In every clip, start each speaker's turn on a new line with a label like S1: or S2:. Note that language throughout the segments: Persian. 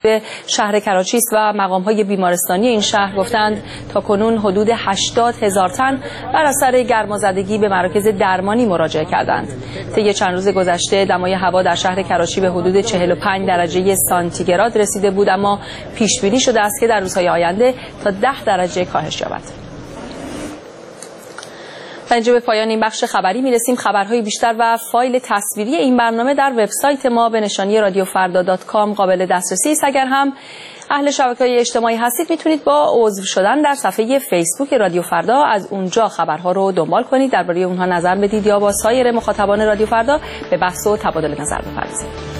S1: به شهر کراچی است و مقام‌های بیمارستانی این شهر گفتند تا کنون حدود 80,000 تن بر اثر گرمازدگی به مراکز درمانی مراجعه کردند. طی چند روز گذشته دمای هوا در شهر کراچی به حدود 45 درجه سانتیگراد رسیده بود، اما پیش بینی شده است که در روزهای آینده تا 10 درجه کاهش یابد. تا اینجا به پایان این بخش خبری میرسیم. خبرهای بیشتر و فایل تصویری این برنامه در وبسایت ما به نشانی radiofarda.com قابل دسترسی است. اگر هم اهل شبکه‌های اجتماعی هستید میتونید با عضو شدن در صفحه فیسبوک رادیو فردا از اونجا خبرها رو دنبال کنید، درباره اونها نظر بدید یا با سایر مخاطبان رادیو فردا به بحث و تبادل نظر بپردازید.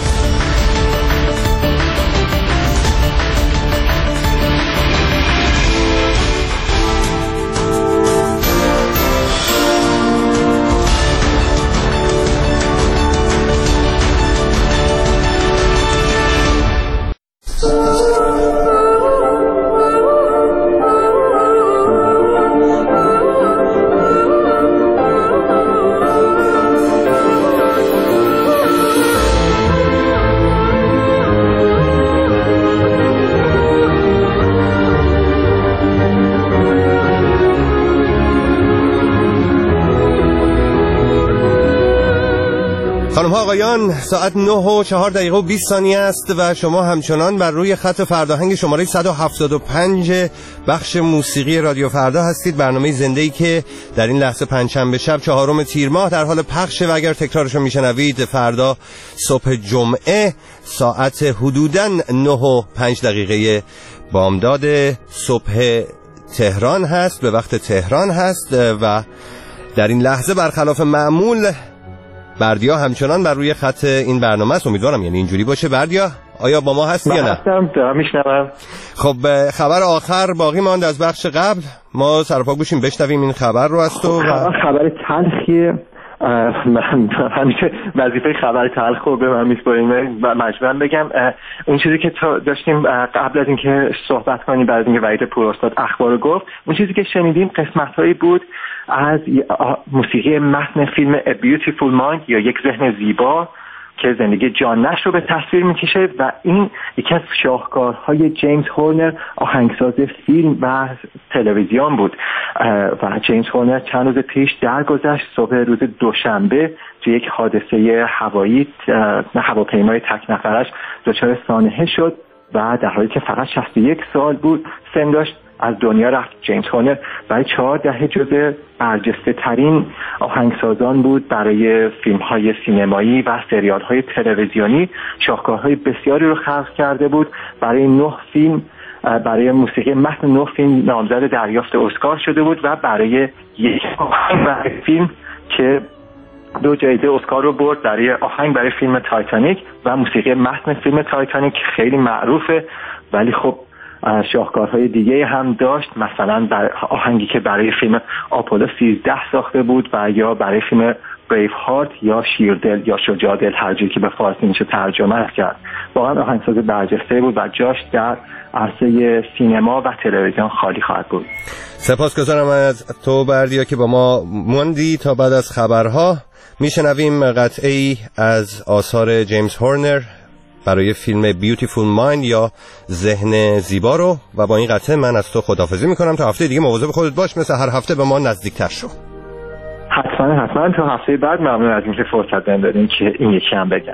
S2: خانم ها آقایان، ساعت 9:04 است و شما همچنان بر روی خط فرداهنگ شماره 175 بخش موسیقی رادیو فردا هستید. برنامه زنده‌ای که در این لحظه پنجشنبه شب 4 تیر ماه در حال پخشه و اگر تکرارش رو میشنوید فردا صبح جمعه ساعت حدوداً 9:05 بامداد صبح تهران هست، به وقت تهران هست و در این لحظه برخلاف معمول بردیا همچنان بر روی خط این برنامه است. امیدوارم یعنی اینجوری باشه. بردیا آیا با ما هستی یا نه؟
S3: هستم، دارم میشنوم.
S2: خب خبر آخر باقی ماند از بخش قبل، ما سرپا گوشیم بشنویم این خبر رو از تو.
S3: خبر تلخیه، من همیشه وظیفه خبر تلخ رو به من میسپاریم و مجبورم بگم اون چیزی که داشتیم قبل از اینکه صحبت کنیم، بعد از اینکه وحید پوراستاد اخبار رو گفت، اون چیزی که شنیدیم قسمت‌هایی بود از موسیقی متن فیلم A Beautiful Mind یا یک ذهن زیبا که زندگی جان نش رو به تصویر میکشه و این یکی از شاهکارهای جیمز هورنر، آهنگساز فیلم و تلویزیون بود و جیمز هورنر چند روز پیش درگذشت صبح روز دوشنبه توی یک حادثه هوایی هواپیمای تک نفرش دچار سانحه شد و در حالی که فقط 61 سال بود سن داشت از دنیا رفت. جیمز هورنر برای 4 دهه جزو برجسته ترین آهنگسازان بود برای فیلم های سینمایی و سریال های تلویزیونی. شاهکارهای بسیاری رو خلق کرده بود. برای 9 فیلم، برای موسیقی متن 9 فیلم نامزد دریافت اسکار شده بود و برای یک آهنگ برای فیلم که 2 جایزه اسکار رو برد، برای آهنگ برای فیلم تایتانیک و موسیقی متن فیلم تایتانیک خیلی معروفه، ولی خب شاهکارهای دیگه هم داشت، مثلا آهنگی که برای فیلم آپولو 13 ساخته بود و یا برای فیلم بریف هارت یا شیردل یا شجاع دل، هر جوری که به فارسی میشه ترجمه کرد. واقعا آهنگساز برجسته بود و جاش در عرصه سینما و تلویزیون خالی خواهد بود.
S2: سپاسگزارم از تو بردیا که با ما موندی. تا بعد از خبرها میشنویم قطعه‌ای از آثار جیمز هورنر برای فیلم بیوتیفول مایند یا ذهن زیبا رو و با این قطعه من از تو خداحافظی میکنم. تا هفته دیگه مواظب خودت باش، مثل هر هفته به ما نزدیکتر شو.
S3: حتما تا هفته بعد. ممنون از اینکه فرصت بهم دادین که این یکی هم بگم.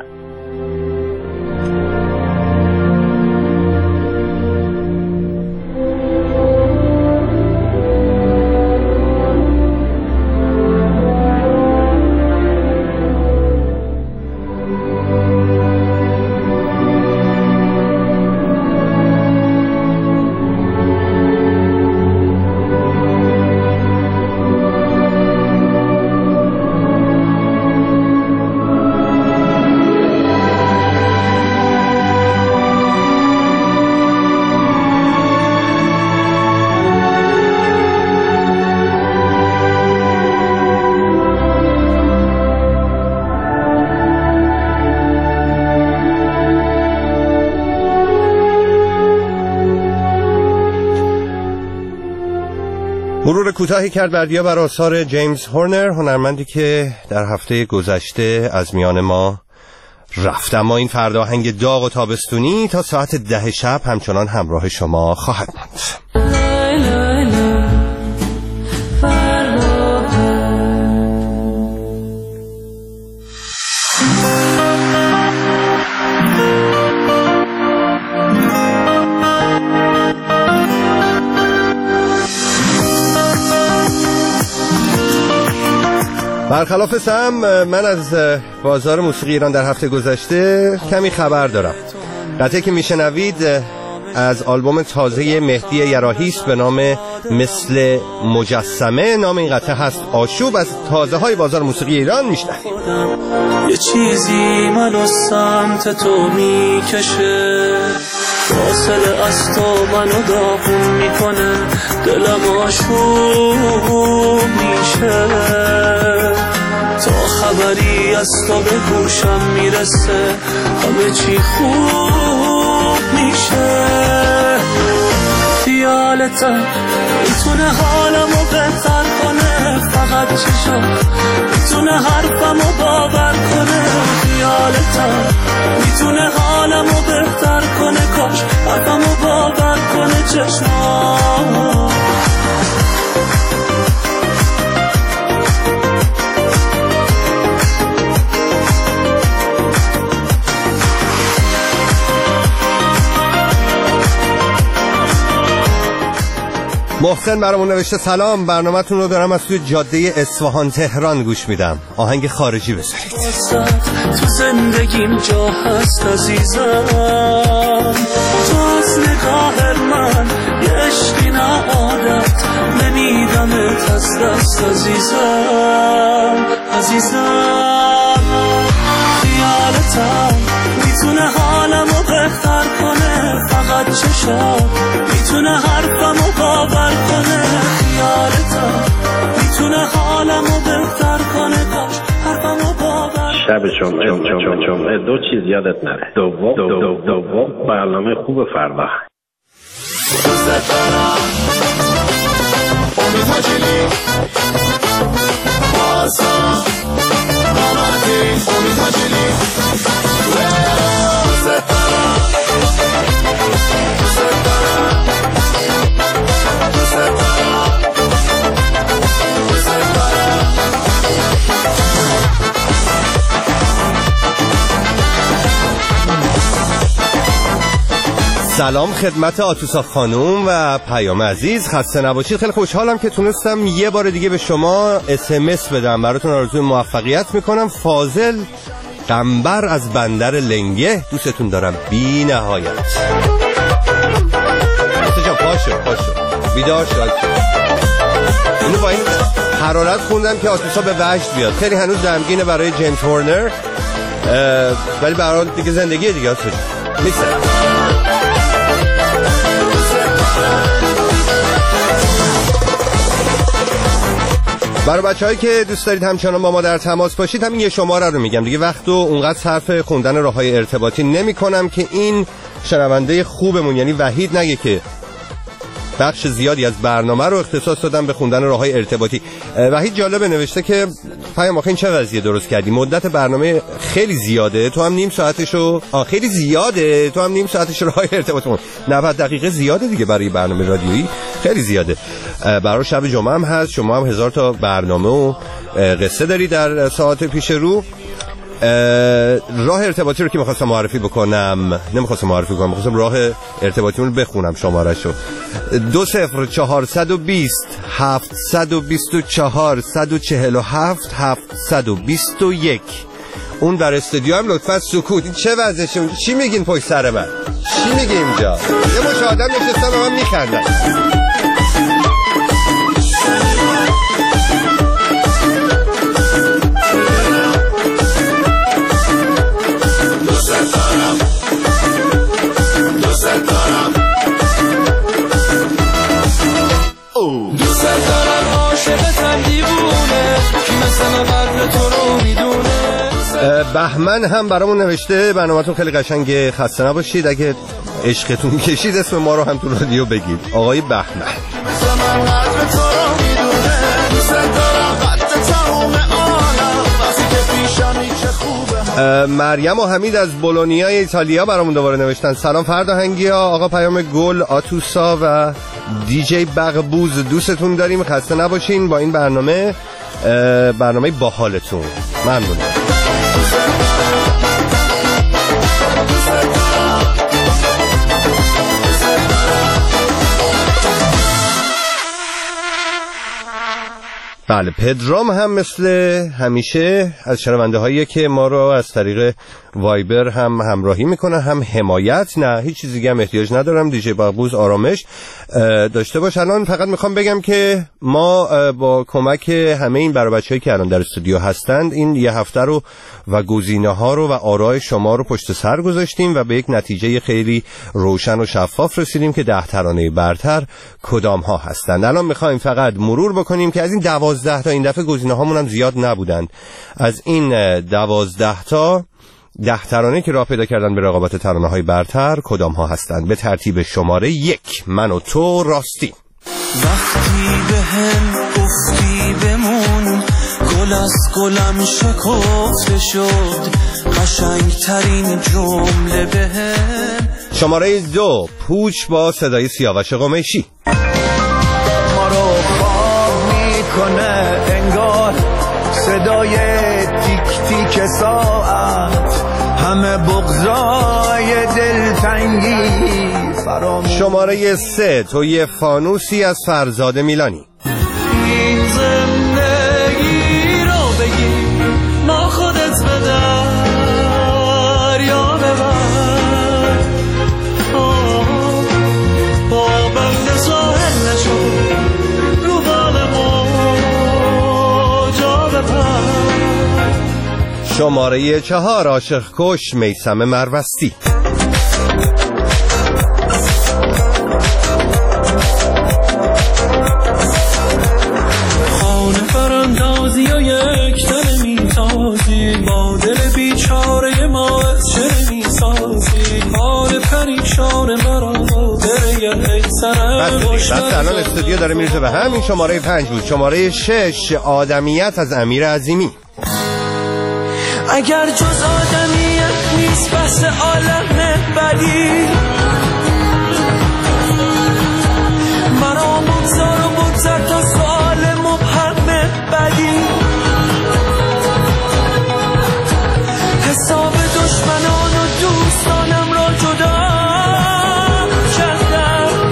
S2: مرور کوتاهی کرد بردیا بر آثار جیمز هورنر، هنرمندی که در هفته گذشته از میان ما رفت. اما این فرداهنگ داغ و تابستونی تا ساعت 10 شب همچنان همراه شما خواهد ماند. برخلاف سم، من از بازار موسیقی ایران در هفته گذشته کمی خبر دارم. قطعه که میشنوید از آلبوم تازه مهدی یراحیست به نام مثل مجسمه. نام این قطعه هست آشوب. از تازه های بازار موسیقی ایران میشنوید.
S4: یه چیزی منو سمت تو میکشه، فاصله از تو منو داغون میکنه، دلم آشوب میشه، تا خبری از تو به گوشم میرسه همه چی خوب میشه. خیالتم میتونه حالمو بهتر کنه، فقط چشم میتونه حرفمو باور کنه. خیالتم میتونه حالمو بهتر کنه، کاش حرفمو باور کنه چشمام.
S2: محسن برامون نوشته سلام، برنامه‌تون رو دارم از توی جاده اصفهان تهران گوش میدم. آهنگ خارجی بذارید.
S4: تو زندگیم جا هست عزیزم، تو از نگاه من یه عشقی نه عادت، نمیدمت از دست عزیزم. خیالتم میتونه حالمو بهتر کنه، فقط چشم میتونه حرفمو باور کنه. خیالتم میتونه حالمو بهتر کنه، کاش حرفمو باور.
S5: شب جمعه دو چیز یادت نره. دوم برنامه خوب فردا.
S2: سلام خدمت آتوسا خانوم و پیام عزیز، خسته نباشید. خیلی خوشحالم که تونستم یه بار دیگه به شما SMS بدم. براتون آرزوی موفقیت میکنم. فاضل قنبر از بندر لنگه، دوستتون دارم بی نهایت. پاشو بیدار شد. اینو با این حرارت خوندم که آتوسا به وجد بیاد. خیلی هنوز غمگینه برای جیمز هورنر، ولی برای دیگه زندگی دیگه هست نیست. برای بچه‌هایی که دوست دارید همچنان با ما در تماس باشید، همین یه شماره رو میگم دیگه. وقتو اونقدر صرف خوندن راه‌های ارتباطی نمی‌کنم که این شنونده خوبمون یعنی وحید نگه که بخش زیادی از برنامه رو اختصاص دادم به خوندن راه‌های ارتباطی. وحید جالبه نوشته که پیام آخه این چه وضعیه درست کردی؟ مدت برنامه خیلی زیاده، تو هم نیم ساعتشو خیلی زیاده، تو هم نیم ساعتش راه‌های ارتباطمون 90 دقیقه زیاده دیگه برای برنامه رادیویی، خیلی زیاده. برای شب جمعه هم هست، شما هم 1000 تا برنامه و قصه داری در ساعت پیش رو. راه ارتباطی رو که میخواستم معرفی بکنم، میخواستم راه ارتباطیمون رو بخونم شماره‌شو 20420 724 147 721. اون در استودیو هم لطفا سکوت. این چه وضعشه؟ چی میگین پشت سر من؟ چی میگی اینجا؟ یه مش آدم نشستم به من میخندن. بهمن هم برامون نوشته برنامه‌تون خیلی قشنگه، خسته نباشید. اگه عشقتون کشید اسم ما رو هم تو رادیو بگید. آقای بهمن. مریم و حمید از بولونیا ایتالیا برامون دوباره نوشتن سلام فردا ها، آقا پیام گل، آتوسا و دیجی بغبوز دوستتون داریم، خسته نباشین با این برنامه باحالتون. ممنون. بله، پدرام هم مثل همیشه از شنونده هایی که ما رو از طریق وایبر هم همراهی میکنه، هم حمایت. نه هیچ چیزی دیگه هم احتیاج ندارم. دیجی بغبوز آرامش داشته باش. الان فقط میخوام بگم که ما با کمک همه این برای بچه‌هایی که الان در استودیو هستند این یه هفته رو و گزینه ها رو و آرای شما رو پشت سر گذاشتیم و به یک نتیجه خیلی روشن و شفاف رسیدیم که 10 ترانه برتر کدام ها هستند. الان میخوایم فقط مرور بکنیم که از این 12 تا، این دفعه گزینه هامون هم زیاد نبودند، از این 12 تا 10 ترانه که راه پیدا کردن به رقابت ترانه های برتر کدام ها هستند؟ به ترتیب شماره 1 من و تو راستی.
S4: وقتی به هم گفتی بمون، گل از گلم شکفته شد، قشنگ ترین جمله به هم.
S2: شماره 2 پوچ با صدای سیاوش قمیشی.
S6: ما رو خواب میکنه انگار صدای تیک تیک ساعت، همه بغضای دلتنگی فراموش.
S2: شماره 3 توی فانوسی از فرزاد میلانی.
S4: این زندگی رو بگی ما خودت بدر یا ببر، با بند ساحل نشو رو بال ما جا ببر.
S2: شماره 4 عاشق کش میثم مروستی.
S4: خانه براندازی و یک دل میتازی، با دل بیچاره ما از چه میسازی، حال پریشان مرا دره ای سرم
S2: بس الان استودیو داره میرسه به همین. شماره 5 بود. شماره 6 آدمیت از امیر عظیمی.
S4: اگر جز آدمیت نیست بس عالم بدی، مرا بگذار و بگذر تا سوال مبهم بدی، حساب دشمنان و دوستانم را جدا کردم.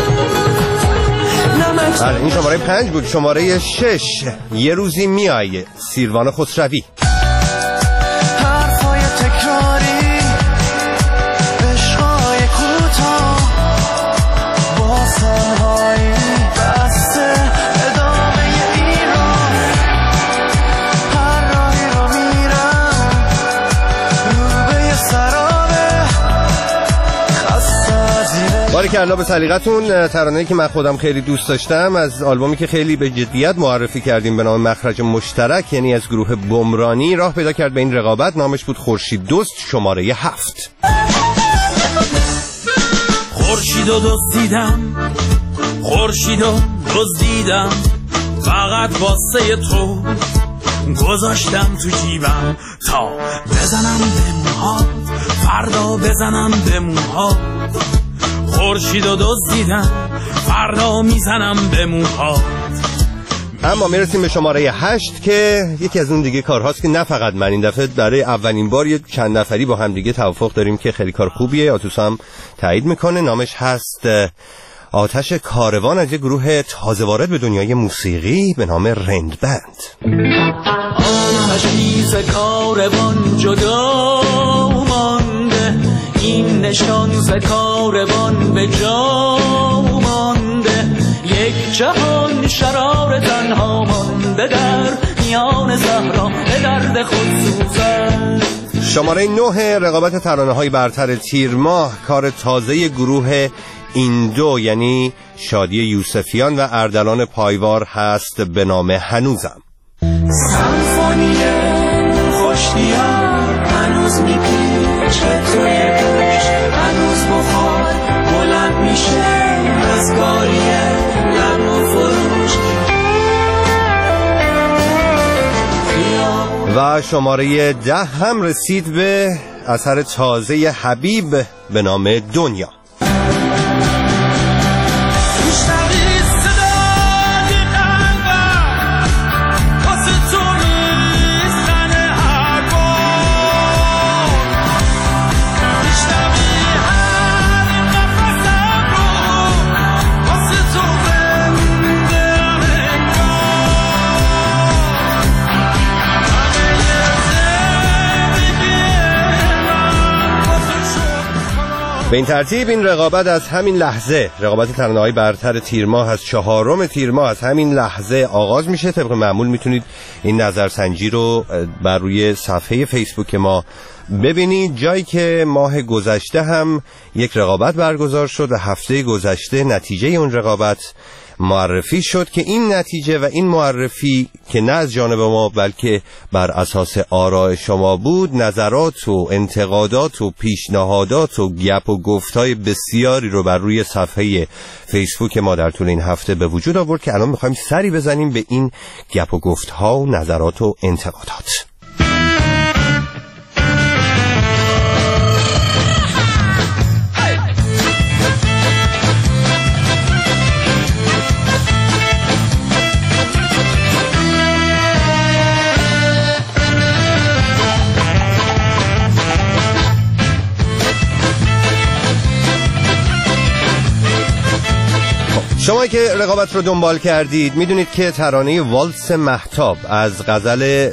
S2: بله این شماره 5 بود. شماره 6 یه روزی میای سیروان خسروی. باریکلا الله به سلیقتون. ترانه‌ای که من خودم خیلی دوست داشتم از آلبومی که خیلی به جدیت معرفی کردیم به نام مخرج مشترک، یعنی از گروه بمرانی، راه پیدا کرد به این رقابت. نامش بود خورشید دزد. شماره 7.
S4: خورشیدو دزدیدم، خورشیدو دزدیدم، فقط واسه تو گذاشتم تو جیبم تا بزنم به موهات، فردا بزنم به موهات. خورشیدو دزدیدم، فردا میزنم به موهات.
S2: اما میرسیم به شماره 8 که یکی از اون دیگه کارهاست که نه فقط من این دفعه برای اولین بار یه چند نفری با هم دیگه توافق داریم که خیلی کار خوبیه. آتوسا هم تایید میکنه. نامش هست آتش کاروان از یه گروه تازه وارد به دنیای موسیقی به نام رند بند.
S4: آتشیز کاروان جدا مانده، این نشان ز کاروان به جا مانده، یک جهان شرار تنها مانده در میان صحرا به درد خود سوزد.
S2: شماره 9 رقابت ترانه‌های برتر تیر ماه کار تازه گروه این دو یعنی شادی یوسفیان و اردلان پایوار هست به نام هنوزم.
S4: سمفونی خوشتیار هنوز میپیچه توی گوش، هنوز بخار بلند میشه از گاریه لب و فروش.
S2: و و شماره 10 هم رسید به اثر تازه حبیب به نام دنیا. به این ترتیب این رقابت از همین لحظه، رقابت ترانه‌های برتر تیر ماه از 4 تیر ماه از همین لحظه آغاز میشه. طبق معمول میتونید این نظرسنجی رو بر روی صفحه فیسبوک ما ببینید، جایی که ماه گذشته هم یک رقابت برگزار شد و هفته گذشته نتیجه اون رقابت معرفی شد که این نتیجه و این معرفی که نه از جانب ما بلکه بر اساس آراء شما بود، نظرات و انتقادات و پیشنهادات و گپ و گفت‌های بسیاری رو بر روی صفحه فیسبوک ما در طول این هفته به وجود آورد که الان می‌خوایم سری بزنیم به این گپ و گفت‌ها و نظرات و انتقادات. شما که رقابت رو دنبال کردید میدونید که ترانه والس مهتاب از غزل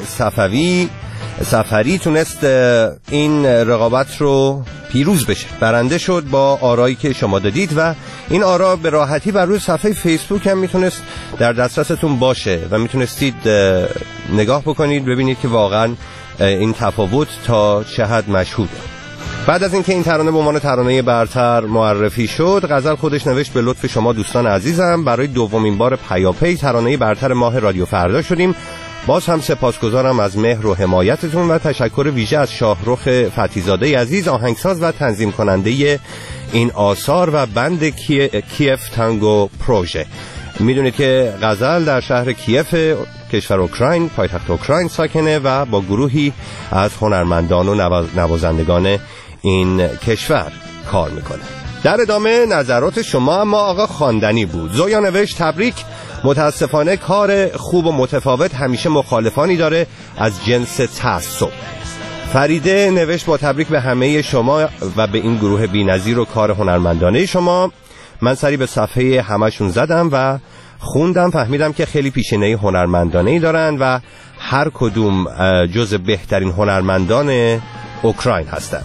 S2: صفری تونست این رقابت رو پیروز بشه، برنده شد با آرایی که شما دادید و این آرا به راحتی بر روی صفحه فیسبوک هم میتونست در دسترستون باشه و میتونستید نگاه بکنید ببینید که واقعا این تفاوت تا چه حد مشهوده. بعد از اینکه این ترانه به عنوان ترانه برتر معرفی شد، غزل خودش نوشت به لطف شما دوستان عزیزم برای دومین بار پیاپی ترانه برتر ماه رادیو فردا شدیم. باز هم سپاسگزارم از مهر و حمایتتون و تشکر ویژه از شاهرخ فتیزاده عزیز، آهنگساز و تنظیم کننده این آثار و بند کیف تانگو پروژه. میدونید که غزل در شهر کیف کشور اوکراین، پایتخت اوکراین ساکنه و با گروهی از هنرمندان و نوازندگان این کشور کار میکنه. در ادامه نظرات شما. اما آقا خواندنی بود. زویا نوشت تبریک، متاسفانه کار خوب و متفاوت همیشه مخالفانی داره از جنس تعصب. فریده نوشت با تبریک به همه شما و به این گروه بی‌نظیر و کار هنرمندانه شما. من سری به صفحه همشون زدم و خوندم، فهمیدم که خیلی پیشینه هنرمندانه‌ای دارن و هر کدوم جز بهترین هنرمندان اوکراین هستن.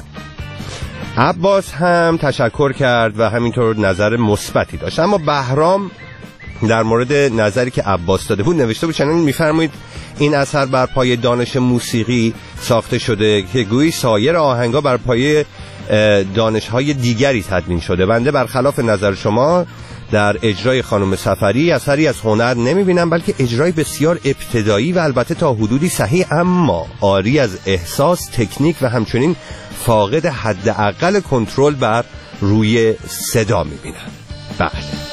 S2: عباس هم تشکر کرد و همینطور نظر مثبتی داشت. اما بهرام در مورد نظری که عباس داده بود نوشته بود چنین می‌فرمایید این اثر بر پایه دانش موسیقی ساخته شده که گویی سایر آهنگا بر پایه دانش‌های دیگری تدوین شده. بنده برخلاف نظر شما در اجرای خانم صفری اثری از هنر نمی‌بینم، بلکه اجرای بسیار ابتدایی و البته تا حدودی صحیح اما عاری از احساس، تکنیک و همچنین فاقد حداقل کنترل بر روی صدا می‌بینم. بله.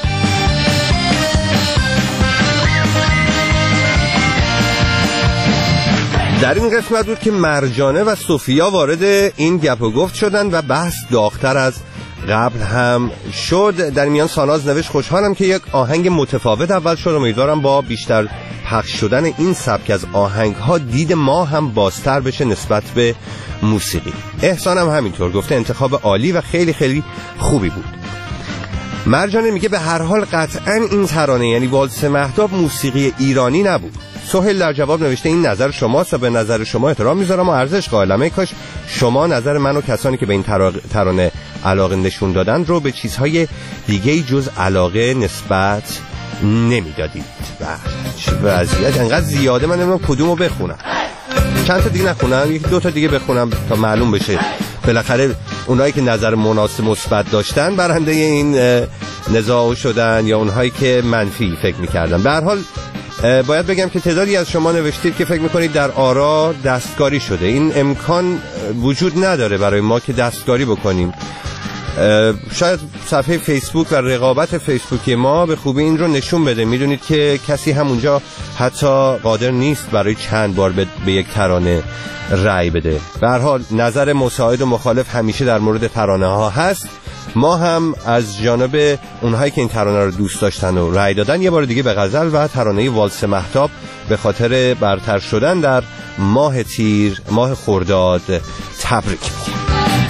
S2: در این قسمت بود که مرجانه و صوفیا وارد این گپ و گفت شدن و بحث داغ‌تر از قبل هم شد. در میان ساناز نوشت خوشحالم که یک آهنگ متفاوت اول شد، امیدوارم با بیشتر پخش شدن این سبک از آهنگ‌ها دید ما هم بازتر بشه نسبت به موسیقی. احسان هم همینطور گفته انتخاب عالی و خیلی خیلی خوبی بود. مرجانه میگه به هر حال قطعاً این ترانه یعنی والس مهتاب موسیقی ایرانی نبود. سهیل در جواب نوشته این نظر شماست و به نظر شما احترام میذارم و ارزش قائلم. ای کاش شما نظر من و کسانی که به این ترانه علاقه نشون دادن رو به چیزهای دیگه جز علاقه نسبت نمیدادید. چه وضعیت انقدر زیاده من نمیدونم کدومو بخونم. چند تا دیگه نخونم، یک دو تا دیگه بخونم تا معلوم بشه بالاخره اونایی که نظر مناسب مثبت داشتن برنده این نزاع شدن یا اونهایی که منفی فکر می‌کردن. به هر حال باید بگم که تعدادی از شما نوشتید که فکر میکنید در آرا دستکاری شده. این امکان وجود نداره برای ما که دستکاری بکنیم. شاید صفحه فیسبوک و رقابت فیسبوکی ما به خوبی این رو نشون بده. میدونید که کسی همونجا حتی قادر نیست برای چند بار به یک ترانه رأی بده. به هر حال نظر مساعد و مخالف همیشه در مورد ترانه ها هست. ما هم از جانب اونهایی که این ترانه رو دوست داشتن و رأی دادن یه بار دیگه به غزل و ترانه والس مهتاب به خاطر برتر شدن در ماه تیر، ماه خرداد تبریک میگیم.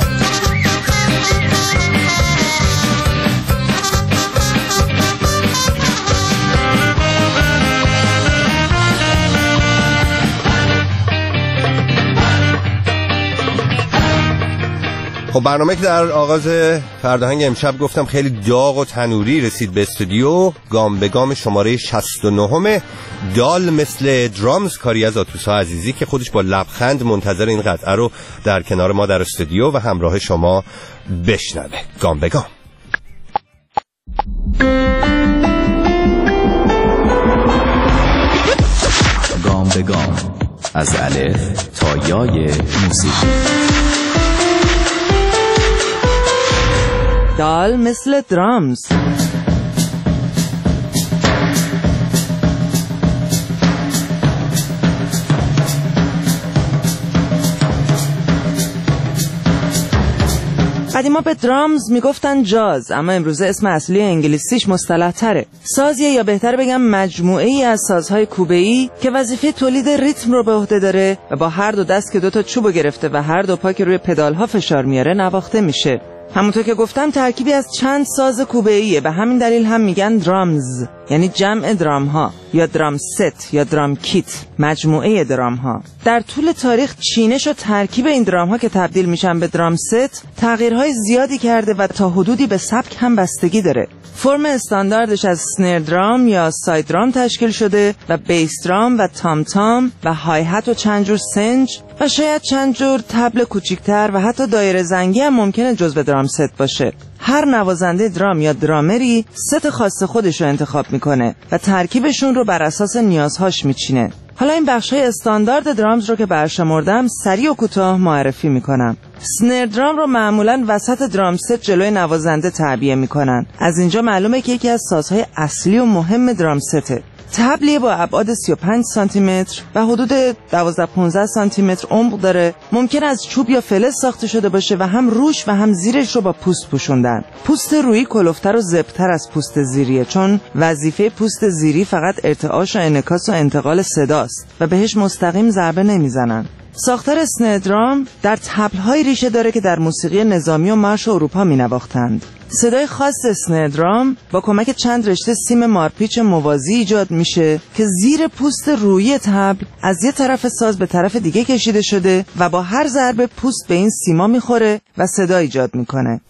S2: خب برنامه که در آغاز فرداهنگ امشب گفتم خیلی داغ و تنوری رسید به استودیو. گام به گام شماره 69 دال مثل درامز، کاری از آتوسا عزیزی که خودش با لبخند منتظر این قطعه رو در کنار ما در استودیو و همراه شما بشنوه. گام به گام.
S7: گام به گام از الف تا یای موسیقی.
S8: دال مثل درامز. قدیما به درامز میگفتن جاز، اما امروزه اسم اصلی انگلیسیش مصطلح تره. سازیه، یا بهتر بگم مجموعه ای از سازهای کوبه‌ای که وظیفه تولید ریتم رو به عهده داره و با هر دو دست که دوتا چوبو گرفته و هر دو پا که روی پدالها فشار میاره نواخته میشه. همونطور که گفتم ترکیبی از چند ساز کوبه‌ایه، به همین دلیل هم میگن درامز، یعنی جمع درام ها، یا درام ست یا درام کیت، مجموعه درام ها. در طول تاریخ چینش و ترکیب این درام ها که تبدیل میشن به درام ست تغییرهای زیادی کرده و تا حدودی به سبک هم بستگی داره. فرم استانداردش از سنر درام یا ساید درام تشکیل شده و بیس درام و تام تام و های هت و چند جور سنج و شاید چند جور تبل کوچیکتر و حتی دایره زنگی هم ممکنه جزو درام ست باشه. هر نوازنده درام یا درامری ست خاص خودش رو انتخاب میکنه و ترکیبشون رو بر اساس نیازهاش میچینه. حالا این بخشای استاندارد درامز رو که برشمردم سریع و کوتاه معرفی میکنم. سنر درام رو معمولاً وسط درام ست جلوی نوازنده تعبیه میکنن. از اینجا معلومه که یکی از سازهای اصلی و مهم درام سته. تبلیه با ابعاد 35 سانتی متر و حدود 12-15 سانتی متر عمق داره. ممکن از چوب یا فلز ساخته شده باشه و هم روش و هم زیرش رو با پوست پوشوندن. پوست رویی کلفتر و زبطر از پوست زیریه، چون وظیفه پوست زیری فقط ارتعاش و انعکاس و انتقال صداست و بهش مستقیم ضربه نمیزنن. ساختار سنر درام در طبل‌های ریشه داره که در موسیقی نظامی و مارش اروپا می‌نواختند. صدای خاص سنر درام با کمک چند رشته سیم مارپیچ موازی ایجاد میشه که زیر پوست رویی طبل از یه طرف ساز به طرف دیگه کشیده شده و با هر ضربه پوست به این سیما میخوره و صدا ایجاد میکنه.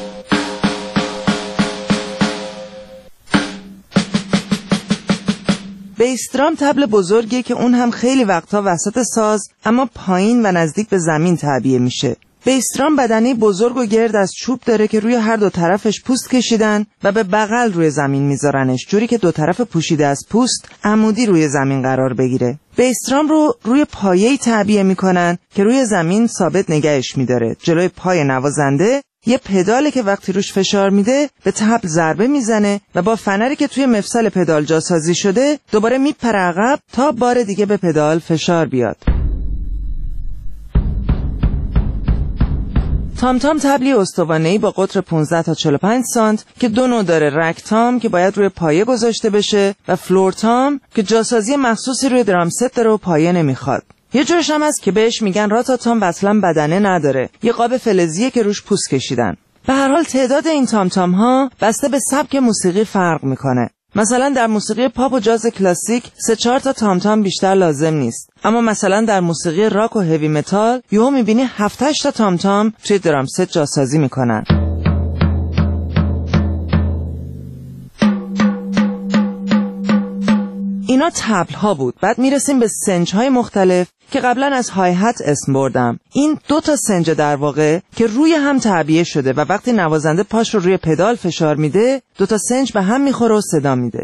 S8: بیس درام طبل بزرگیه که اون هم خیلی وقتا وسط ساز اما پایین و نزدیک به زمین تعبیه میشه. بیس درام بدنه بزرگ و گرد از چوب داره که روی هر دو طرفش پوست کشیدن و به بغل روی زمین میذارنش، جوری که دو طرف پوشیده از پوست عمودی روی زمین قرار بگیره. بیس درام رو روی پایه‌ای تعبیه میکنن که روی زمین ثابت نگهش میداره. جلوی پای نوازنده یه پداله که وقتی روش فشار میده به طبل ضربه میزنه و با فنری که توی مفصل پدال جاسازی شده دوباره میپره عقب تا بار دیگه به پدال فشار بیاد. تام تام طبلی استوانه‌ای با قطر 15 تا 45 سانت که دو نوع داره، رک تام که باید روی پایه گذاشته بشه و فلور تام که جاسازی مخصوصی روی درام ست داره و پایه نمیخواد. یه جورش هم هست که بهش میگن راتا تام و اصلا بدنه نداره، یه قاب فلزیه که روش پوست کشیدن. به هر حال تعداد این تام تام ها بسته به سبک موسیقی فرق میکنه. مثلا در موسیقی پاپ و جاز کلاسیک 3-4 تا تام تام بیشتر لازم نیست، اما مثلا در موسیقی راک و هوی متال یهو میبینی 7-8 تا تام تام توی درام ست جاسازی میکنن. اینا طبل ها بود. بعد میرسیم به سنج های مختلف که قبلا از های هت اسم بردم. این 2 تا سنج در واقع که روی هم تعبیه شده و وقتی نوازنده پاش رو روی پدال فشار میده 2 تا سنج به هم میخوره و صدا میده.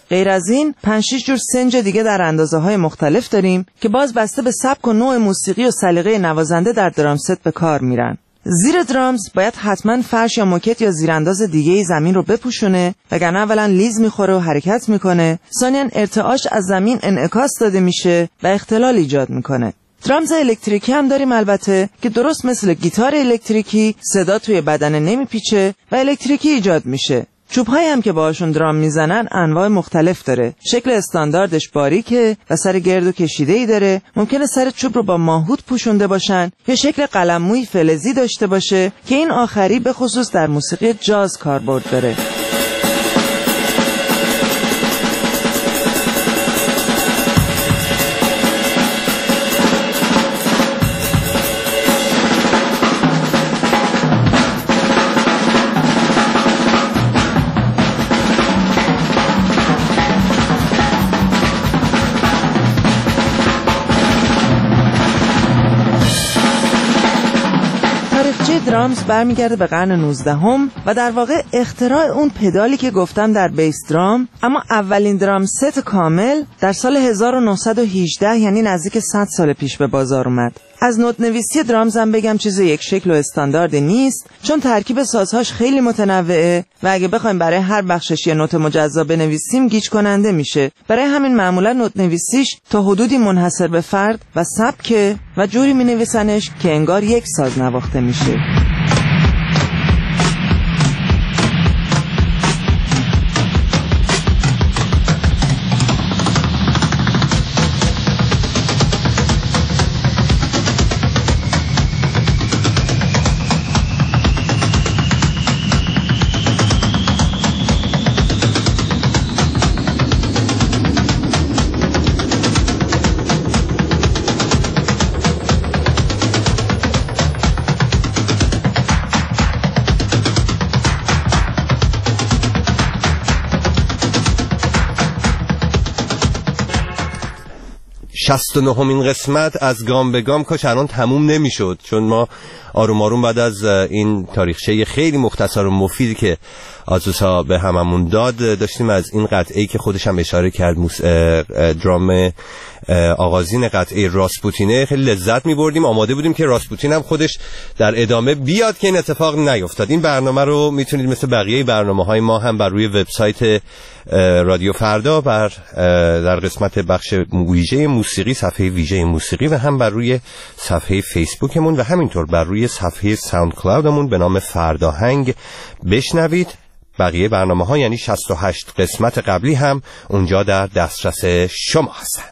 S8: غیر از این 5-6 جور سنج دیگه در اندازه‌های مختلف داریم که باز بسته به سبک و نوع موسیقی و سلیقه نوازنده در درام ست به کار میرن. زیر درامز باید حتما فرش یا موکت یا زیرانداز دیگه‌ای زمین رو بپوشونه، وگرنه اولا لیز میخوره و حرکت میکنه، ثانیاً ارتعاش از زمین انعکاس داده میشه و اختلال ایجاد میکنه. درامز الکتریکی هم داریم البته که درست مثل گیتار الکتریکی صدا توی بدن نمیپیچه و الکتریکی ایجاد میشه. چوب‌هایی هم که باهاشون درام میزنن انواع مختلف داره. شکل استانداردش باریکه و سر گرد و کشیده‌ای داره. ممکنه سر چوب رو با ماهوت پوشونده باشن یا شکل قلمموی فلزی داشته باشه که این آخری به خصوص در موسیقی جاز کاربرد داره. درامز برمیگرده به قرن 19 و در واقع اختراع اون پدالی که گفتم در بیس درام، اما اولین درام ست کامل در سال 1918 یعنی نزدیک 100 سال پیش به بازار اومد. از نوت نویسی درامز هم بگم چیز یک شکل و استاندارد نیست، چون ترکیب سازهاش خیلی متنوعه و اگه بخوایم برای هر بخشش یه نوت مجزا بنویسیم گیج کننده میشه. برای همین معمولا نوت نویسیش تا حدودی منحصر به فرد و سبکه و جوری مینویسنش که انگار یک ساز نواخته میشه.
S2: این قسمت از گام به گام کاش الان تموم نمیشد، چون ما آروم آروم بعد از این تاریخچه خیلی مختصر و مفیدی که آزوسا به هممون داد داشتیم از این قطعه‌ای که خودش هم اشاره کرد درام آغازین قطعه راسپوتینه خیلی لذت می‌بردیم. آماده بودیم که راسپوتین هم خودش در ادامه بیاد که این اتفاق نیفتاد. این برنامه رو میتونید مثل بقیه برنامه‌های ما هم بر روی وبسایت رادیو فردا در قسمت بخش ویژه موسیقی، صفحه ویژه موسیقی، و هم بر روی صفحه فیسبوکمون و همینطور بر روی صفحه ساوند کلاودمون به نام فرداهنگ بشنوید. بقیه برنامه‌ها یعنی 68 قسمت قبلی هم اونجا در دسترس شما هستن.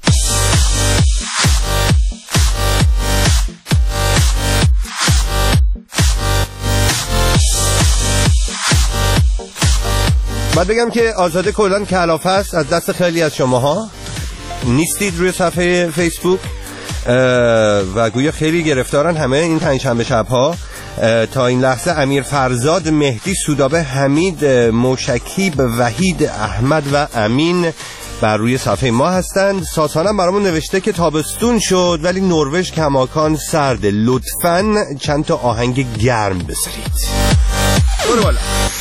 S2: باید بگم که آزاده کلان کلافه است از دست خیلی از شماها نیستید روی صفحه فیسبوک و گویا خیلی گرفتارن همه این پنجشنبه شب‌ها. تا این لحظه امیر فرزاد، مهدی سودابه، حمید موشکیب، وحید، احمد و امین بر روی صفحه ما هستند. ساسانم برامون نوشته که تابستون شد ولی نروژ کماکان سرده، لطفاً چند تا آهنگ گرم بذارید. برو بالا.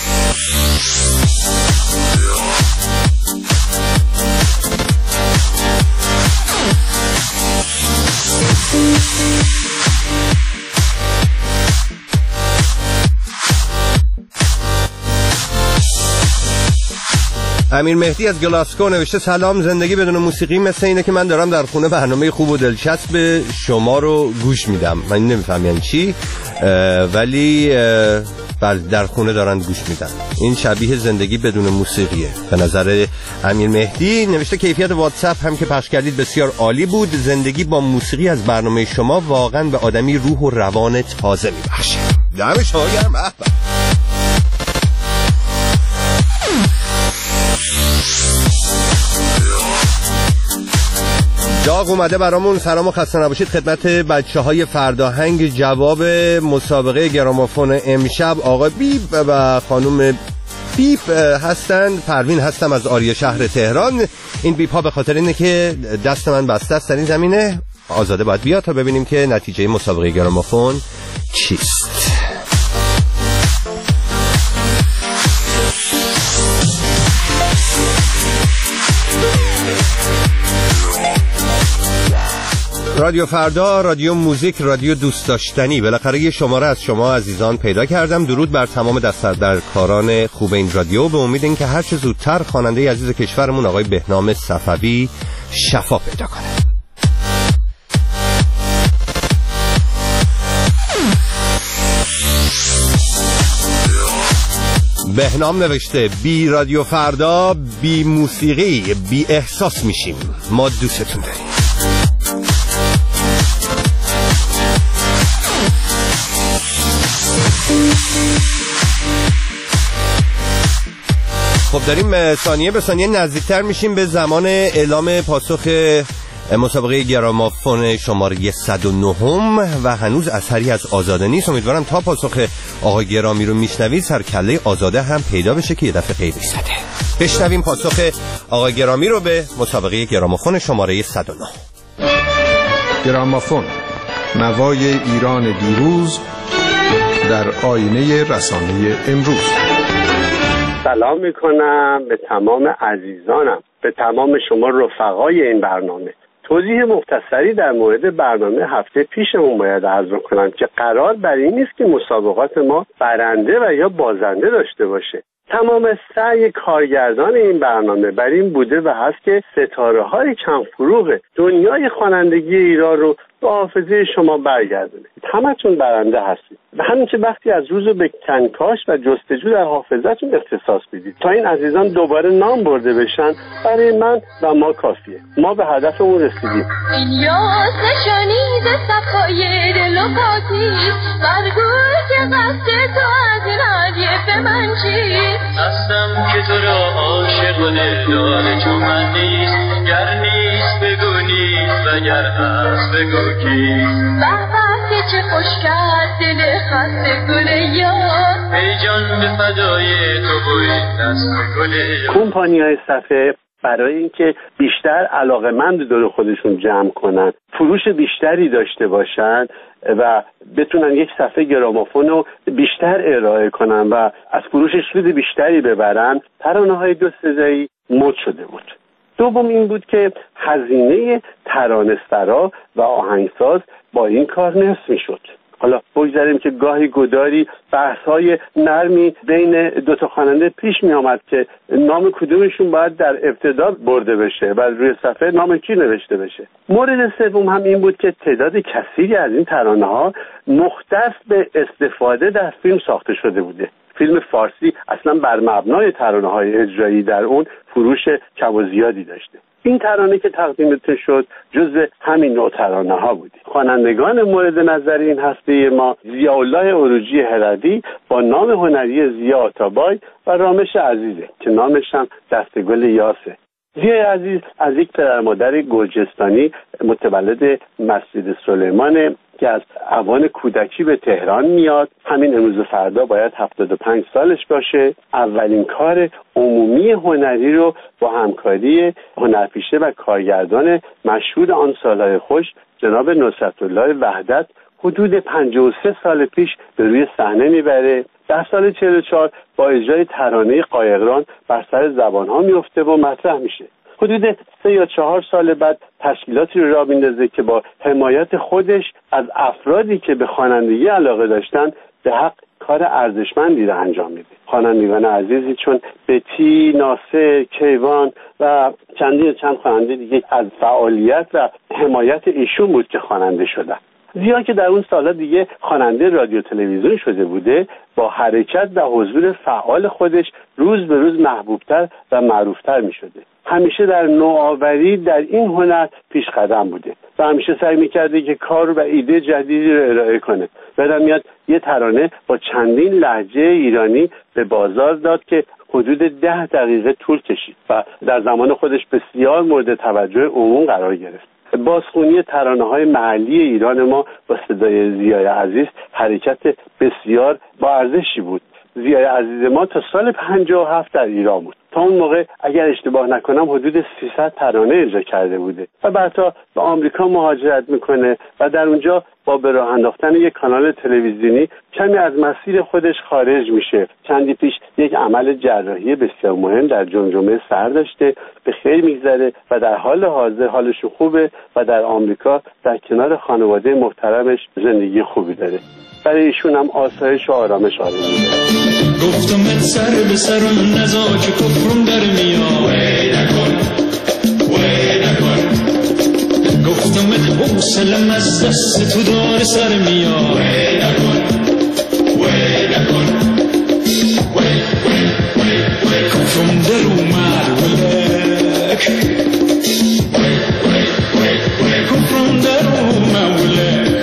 S2: امیر مهدی از گلاسکو نوشته سلام، زندگی بدون موسیقی مثل اینه که من دارم در خونه برنامه خوب و دلچسب شما رو گوش میدم. من نمیفهم یعنی چی، ولی در خونه دارن گوش میدن. این شبیه زندگی بدون موسیقیه به نظر امیر مهدی. نوشته کیفیت واتساپ هم که پخش کردید بسیار عالی بود. زندگی با موسیقی از برنامه شما واقعا به آدمی روح و روان تازه میبخشه. دم شما گرم. داغ اومده برامون. سلام و خسته نباشید خدمت بچه‌های فرداهنگ. جواب مسابقه گرامافون امشب آقای بیب و خانم بیب هستند. پروین هستم از آریه شهر تهران. این بیب ها به خاطر اینه که دست من بسته است در این زمینه. آزاده باید بیاد تا ببینیم که نتیجه مسابقه گرامافون چیست. رادیو فردا، رادیو موزیک، رادیو دوست داشتنی. بالاخره یه شماره از شما عزیزان پیدا کردم. درود بر تمام دست‌درکاران خوب این رادیو، به امید اینکه هر چه زودتر خواننده عزیز کشورمون آقای بهنام صفوی شفا پیدا کنه. بهنام نوشته بی رادیو فردا، بی موسیقی، بی احساس میشیم. ما دوستتون داریم. خب داریم ثانیه به ثانیه نزدیکتر میشیم به زمان اعلام پاسخ مسابقه گرامافون شماره 109 و هنوز اثری از آزاده نیست. امیدوارم تا پاسخ آقای گرامی رو میشنوید سرکله آزاده هم پیدا بشه که یه دفعه غیبی زده. بشنویم پاسخ آقای گرامی رو به مسابقه گرامافون شماره 109.
S9: گرامافون، نوای ایران دیروز در آینه رسانه امروز.
S5: سلام میکنم به تمام عزیزانم، به تمام شما رفقای این برنامه. توضیح مختصری در مورد برنامه هفته پیشمون باید عرض کنم که قرار بر این نیست که مسابقات ما برنده و یا بازنده داشته باشه. تمام سعی کارگردان این برنامه بر این بوده و هست که ستاره‌های کم فروغ دنیای خوانندگی ایران رو به حافظه شما برگردونه. همتون برنده هستید. و همین که وقتی از روز به کنکاش و جستجو در حافظتون اختصاص بدید تا این عزیزان دوباره نام برده بشن، برای من و ما کافیه. ما به هدفمون رسیدیم.
S10: این یاس نشانید صفای دل و پاکی، برگوی که قصد تو از این هدیه به من چید.
S4: هستم که تو را عاشق و دلدار چون من نیست، گر نیست بگو نیست و گر هست بگو کیست.
S10: که چه خوش کرد دل خسته گل یار،
S4: ای جان به فدای تو بوی دست گل یار.
S5: کمپانی‌های صفحه برای اینکه بیشتر علاقه‌مند دور خودشون جمع کنن، فروش بیشتری داشته باشن و بتونن یک صفحه گرامافون رو بیشتر ارائه کنن و از فروشش سود بیشتری ببرن، ترانه‌های دو صدایی مد شده بود. دوم این بود که هزینه ترانه‌سرا و آهنگساز با این کار نصف میشد. حالا بگذاریم که گاهی گداری بحث‌های نرمی بین دو تا خواننده پیش می آمد که نام کدومشون باید در ابتدا برده بشه و روی صفحه نام کی نوشته بشه. مورد سوم هم این بود که تعداد کثیری از این ترانه‌ها مختص به استفاده در فیلم ساخته شده بوده. فیلم فارسی اصلا بر مبنای ترانه‌های اجرایی در اون فروش کم و زیادی داشته. این ترانه که تقدیمتون شد جزء همین نوع ترانه‌ها بودی. خوانندگان مورد نظر این هفته ما ضیاءالله عروجی هرری با نام هنری ضیا آتابای و رامش عزیزه که نامش هم دستگل یاسه. ضیا عزیز از یک پدر مادر گرجستانی متولد مسجد سلیمان که از اوان کودکی به تهران میاد. همین امروز و فردا باید 75 سالش باشه. اولین کار عمومی هنری رو با همکاری هنرپیشه و کارگردان مشهور آن سالهای خوش جناب نصرت‌الله وحدت حدود 53 سال پیش به روی صحنه میبره. در سال 44 با اجرای ترانه قایقران بر سر زبان‌ها میفته و مطرح میشه. حدود 3 یا 4 سال بعد تشکیلاتی رو راه میندازه که با حمایت خودش از افرادی که به خوانندگی علاقه داشتن به حق کار ارزشمندی رو انجام میده. خوانندگان عزیزی چون بتی، ناصر، کیوان و چند خواننده دیگه از فعالیت و حمایت ایشون بود که خواننده شدن. ضیا که در اون سالا دیگه خواننده رادیو تلویزیون شده بوده، با حرکت و حضور فعال خودش روز به روز محبوبتر و معروفتر می شده. همیشه در نوآوری در این هنر پیش قدم بوده و همیشه سعی میکرده که کار و ایده جدیدی رو ارائه کنه. بعد میاد یه ترانه با چندین لهجه ایرانی به بازار داد که حدود 10 دقیقه طول کشید و در زمان خودش بسیار مورد توجه عموم قرار گرفت. بازخوانی ترانه‌های محلی ایران ما با صدای ضیای عزیز حرکت بسیار با ارزشی بود. ضیای عزیز ما تا سال 57 در ایران بود. تا اون موقع اگر اشتباه نکنم حدود 300 ترانه اجرا کرده بوده و بعدا به آمریکا مهاجرت میکنه و در اونجا با به راه انداختن یک کانال تلویزیونی کمی از مسیر خودش خارج میشه. چندی پیش یک عمل جراحی بسیار مهم در جمجمه سر داشته، به خیر میگذره و در حال حاضر حالش خوبه و در آمریکا در کنار خانواده محترمش زندگی خوبی داره. برای ایشون هم آسایش و آرامش آرزو می‌کنم.
S4: گفتم من سر به سرم نزا که کفرم در میاد، وی نکن گفتم من حوصلم از دست تو دار سر میاد، وی نکن کفرم در اومد ولک، کفرم در اومد ولک.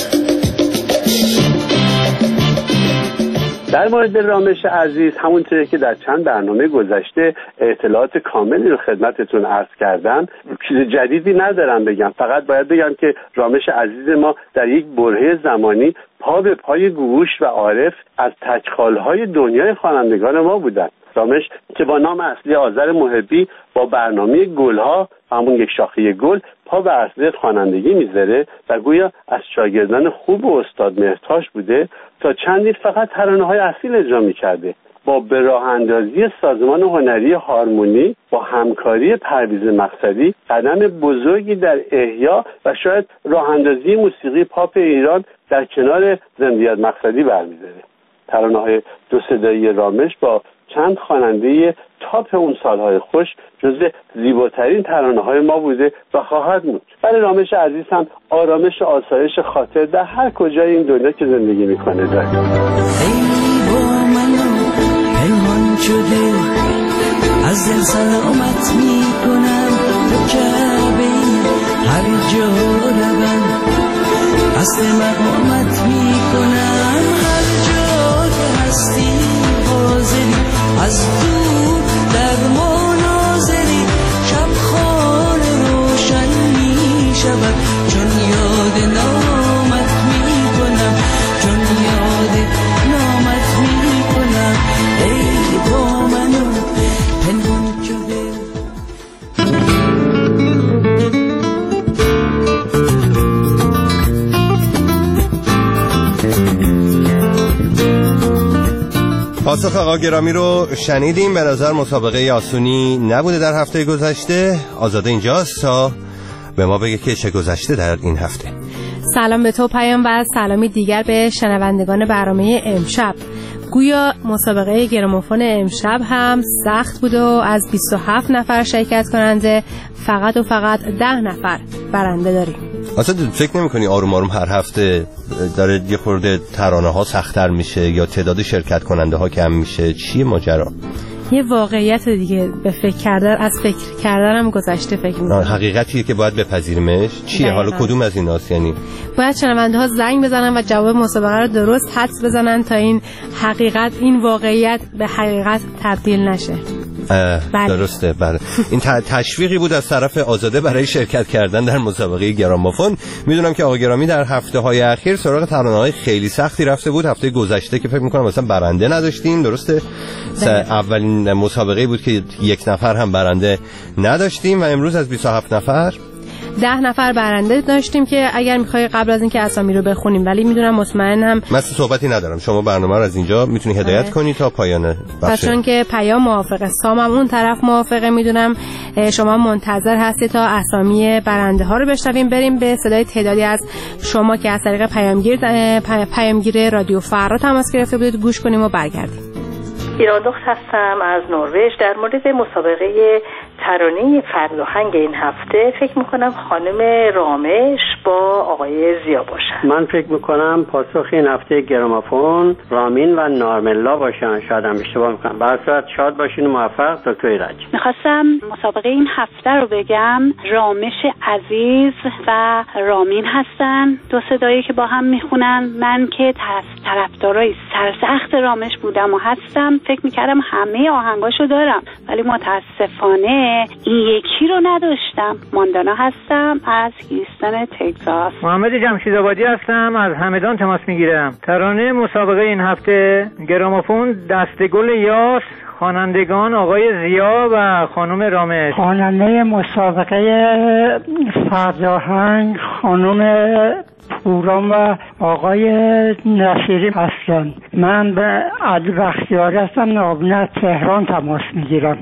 S5: در مورد رامش عزیز همونطوری که در چند برنامه گذشته اطلاعات کاملی رو خدمتتون عرض کردم، چیز جدیدی ندارم بگم، فقط باید بگم که رامش عزیز ما در یک برهه زمانی پا به پای گوش و عارف از تکخالهای دنیای خوانندگان ما بودن. رامش که با نام اصلی آذر محبی با برنامه گلها، همون یک شاخه گل، پا به اصل خوانندگی میذاره و گویا از شاگردان خوب استاد مهرتاش بوده تا چندی فقط ترانه‌های اصیل اجرا می‌کرده. با به راه اندازی سازمان هنری هارمونی با همکاری پرویز مقصدی قدم بزرگی در احیا و شاید راه اندازی موسیقی پاپ ایران در کنار زندیات مقصدی برمی‌داره. ترانه‌های دو صدایی رامش با چند خواننده تاپ اون سالهای خوش جزو زیباترین ترانه‌های ما بوده و خواهد موند. برای رامش عزیز هم آرامش و آسایش خاطر در هر کجای این دنیا که زندگی میکنه داره.
S6: ای با منو پنهان شده از دل سلامت میکنم تو کعبه هر جا روم قصد مقامت میکنم هر جا که هستی حاضری از دور در مناظری شب خانه روشن میشود چون یاد نامت میکنم چون یاد نامت میکنم ای با منو پنهان شده.
S2: پاسخ آقا گرامی رو شنیدیم. به نظر مسابقه آسونی نبوده در هفته گذشته. آزاده اینجاست تا به ما بگه که چه گذشته در این هفته.
S11: سلام به تو پیام و سلامی دیگر به شنوندگان برنامه امشب. گویا مسابقه گرامافون امشب هم سخت بود و از 27 نفر شرکت کننده فقط و فقط 10 نفر برنده داریم.
S2: اصلا فکر نمی کنی آروم آروم هر هفته داره یه خورده ترانه ها سخت‌تر میشه یا تعداد شرکت کننده ها کم میشه؟ چیه ماجرا؟
S11: یه واقعیت دیگه، به فکر کردن از فکر کردن هم گذشته فکر می‌کنم.
S2: حقیقتیه که باید بپذیریمش. چیه حالا کدوم از ایناست؟ یعنی
S11: باید شنونده ها زنگ بزنن و جواب مسابقه رو درست حدس بزنن تا این حقیقت، این واقعیت به حقیقت تبدیل نشه.
S2: درسته. بله. این تشویقی بود از طرف آزاده برای شرکت کردن در مسابقه گرامافون. میدونم که آقا گرامی در هفته‌های اخیر سراغ ترانه‌های خیلی سختی رفته بود. هفته گذشته که فکر می‌کنم مثلا برنده نداشتیم، درسته؟ اولین مسابقه بود که یک نفر هم برنده نداشتیم و امروز از 27 نفر
S11: 10 نفر برنده داشتیم که اگر میخوای قبل از اینکه اسامی رو بخونیم، ولی میدونم مطمئنم
S2: مثلا صحبتی ندارم، شما برنامه رو از اینجا میتونی هدایت کنی تا پایان بخش.
S11: چون که پیام موافقه، سامم اون طرف موافقه، میدونم شما منتظر هستی تا اسامی برنده ها رو بشنویم. بریم به صدای تعدادی از شما که از طریق پیامگیر رادیو فردا تماس گرفته بودید گوش کنیم و برگردیم.
S12: ایراندخت هستم از نروژ. در مورد مسابقه ترانه فرزاهنگ این هفته فکر میکنم خانم رامش با آقای زیا باشن.
S13: من فکر میکنم پاسخ این هفته گرامافون رامین و نارملا باشن. شاید هم اشتباه میکنم. به هر صورت شاد باشین و موفق. دکتر ایرج.
S14: میخواستم مسابقه این هفته رو بگم. رامش عزیز و رامین هستن، دو صدایی که با هم میخونن. من که طرفدارای سرسخت رامش بودم و هستم، فکر میکردم همه آهنگاشو دارم، ولی متاسفانه این یکی رو نداشتم. ماندانا هستم از هیوستن تگزاس.
S15: محمد جمشیدآبادی هستم از همدان تماس میگیرم. ترانه مسابقه این هفته گرامافون دستگل یاس خوانندگان آقای زیا و خانم رامش.
S16: خواننده مسابقه فرداهنگ خانم پوران و آقای نصیری هستند. من به علی بختیاری هستم، ناوبنت تهران تماس میگیرم.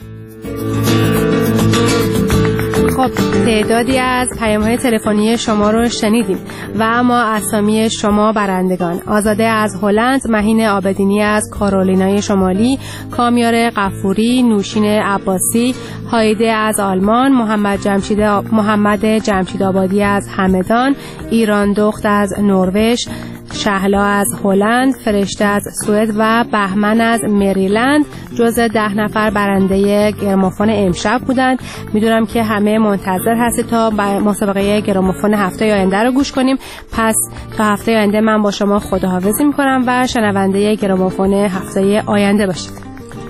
S11: خب تعدادی از پیام‌های تلفنی شما رو شنیدیم و اما اسامی شما برندگان: آزاده از هلند، مهین عابدینی از کارولینای شمالی، کامیار غفوری، نوشین عباسی، هایده از آلمان، محمد جمشید آبادی از همدان، ایران دخت از نروژ، شهلا از هلند، فرشته از سوئد و بهمن از مریلند جزء 10 نفر برنده گرامافون امشب بودند. میدونم که همه منتظر هستید تا مسابقه گرامافون هفته آینده رو گوش کنیم. پس تا هفته آینده من با شما خداحافظی میکنم و شنونده گرامافون هفته آینده باشید.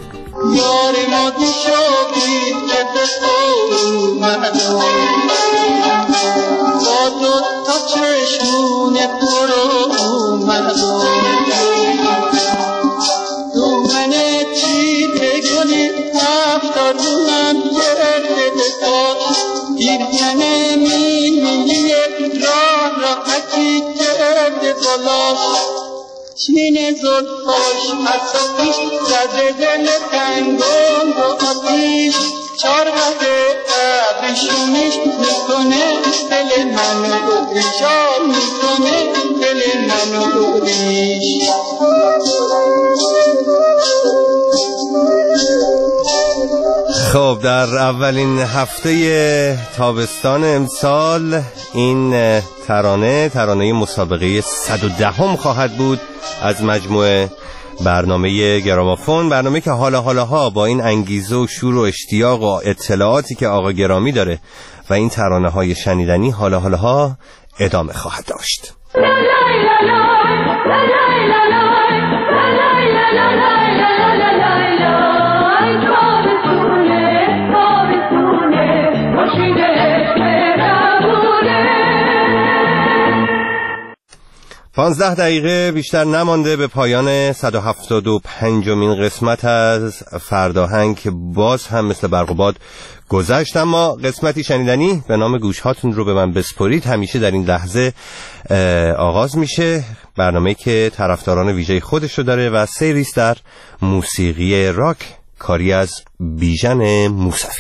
S17: چین زلفاش حسابیش زده دل تنگم با آتیش چارقه ابریشونش میکنه دل منو دوریشار میکنه دل منو دوریش.
S2: خب در اولین هفته تابستان امسال این ترانه مسابقه 110 خواهد بود از مجموعه برنامه گرامافون، برنامه که حالا با این انگیزه و شور و اشتیاق و اطلاعاتی که آقا گرامی داره و این ترانه های شنیدنی حالا ادامه خواهد داشت. پانزده دقیقه بیشتر نمانده به پایان 175مین قسمت از فرداهنگ که باز هم مثل برق و باد گذشت، اما قسمتی شنیدنی به نام گوش هاتون رو به من بسپرید همیشه در این لحظه آغاز میشه. برنامه که طرفداران ویژه خودشو داره و سیریست در موسیقی راک، کاری از بیژن موسوی.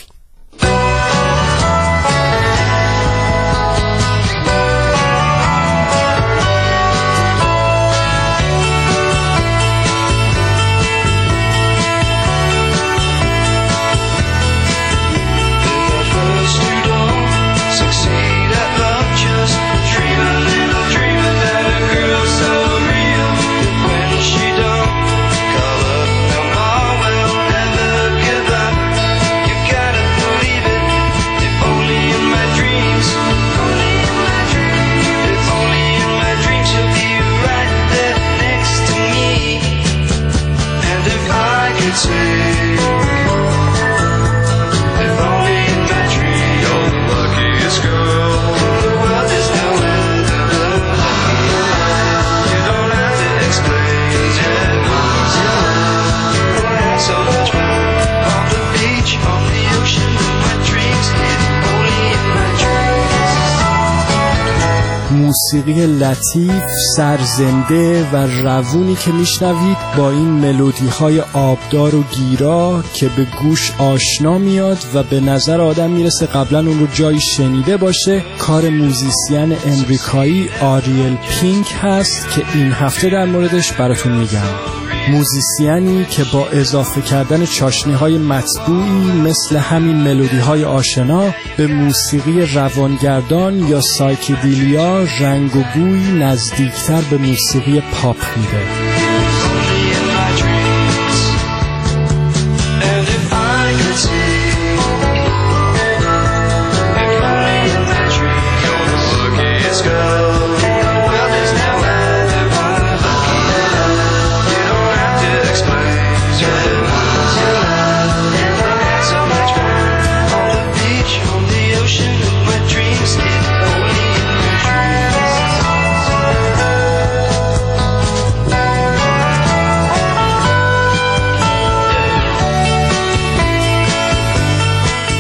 S18: موسیقی لطیف، سرزنده و روونی که میشنوید با این ملودی های آبدار و گیرا که به گوش آشنا میاد و به نظر آدم میرسه قبلا اون رو جایی شنیده باشه، کار موزیسین امریکایی آریل پینک هست که این هفته در موردش براتون میگم. موزیسیانی که با اضافه کردن چاشنی‌های مطبوعی مثل همین ملودی‌های آشنا به موسیقی روانگردان یا سایکیدیلیا رنگ و بوی نزدیکتر به موسیقی پاپ میده.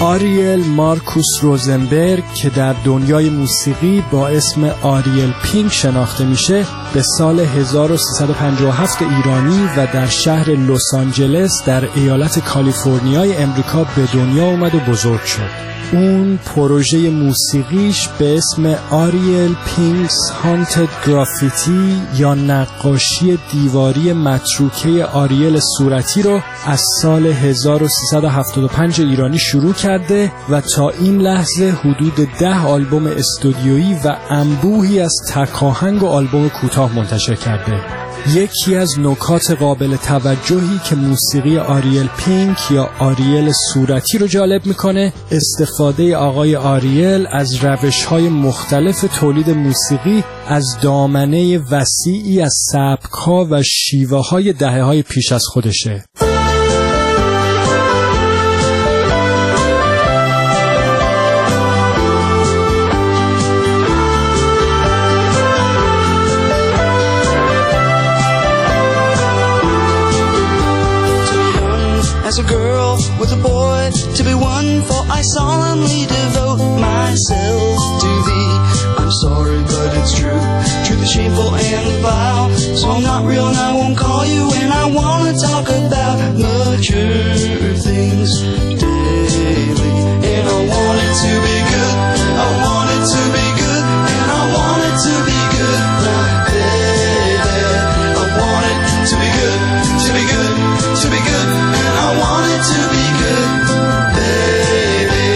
S18: آریل مارکوس روزنبرگ که در دنیای موسیقی با اسم آریل پینک شناخته میشه، به سال 1357 ایرانی و در شهر لس آنجلس در ایالت کالیفرنیای امریکا به دنیا اومد و بزرگ شد. اون پروژه موسیقیش به اسم آریل پینکس هانتد گرافیتی یا نقاشی دیواری متروکه آریل صورتی رو از سال 1375 ایرانی شروع کرده و تا این لحظه حدود 10 آلبوم استودیویی و انبوهی از تکاهنگ و آلبوم کوتاه منتشر کرده. یکی از نکات قابل توجهی که موسیقی آریل پینک یا آریل صورتی رو جالب میکنه، استفاده آقای آریل از روش‌های مختلف تولید موسیقی از دامنه وسیعی از سبک‌ها و شیوه‌های دهه‌های پیش از خودشه.
S6: As a girl with a boy to be one, for I solemnly devote myself to thee. I'm sorry, but it's true. Truth is shameful and vile, so I'm not real and I won't call you. And I wanna talk about mature things daily. And I want it to be good. I want it to be good, and I want it to be good now, baby. I want it to be good, to be good, to be good. I want it to be good, baby.